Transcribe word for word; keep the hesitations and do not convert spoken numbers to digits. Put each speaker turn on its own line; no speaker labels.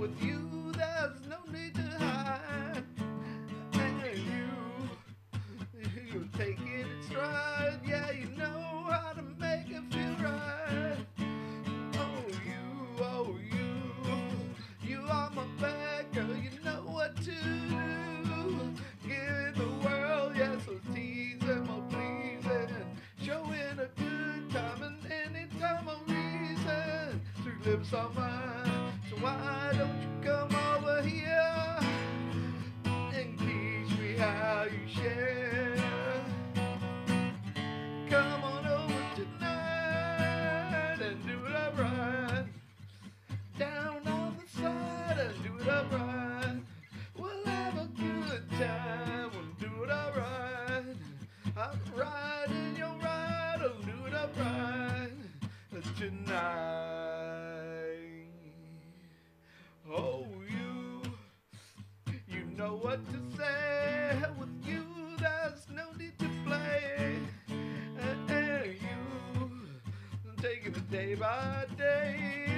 with you, there's no need to hide. And you, you take it in stride. Yeah, you know how to make it feel right. Oh, you, oh, you, you are my bad girl. You know what to do. Give the world, yes, so teasing, more pleasing, showing a good time and any time of reason. Sweet lips are mine, so why don't you come over here and teach me how you share? Come on over tonight and do it up right. Down on the side and do it up right. We'll have a good time, we'll do it up right. I'm riding, you're right, I'll do it up right tonight. Oh, you, you know what to say. With you, there's no need to play. And you, taking it day by day.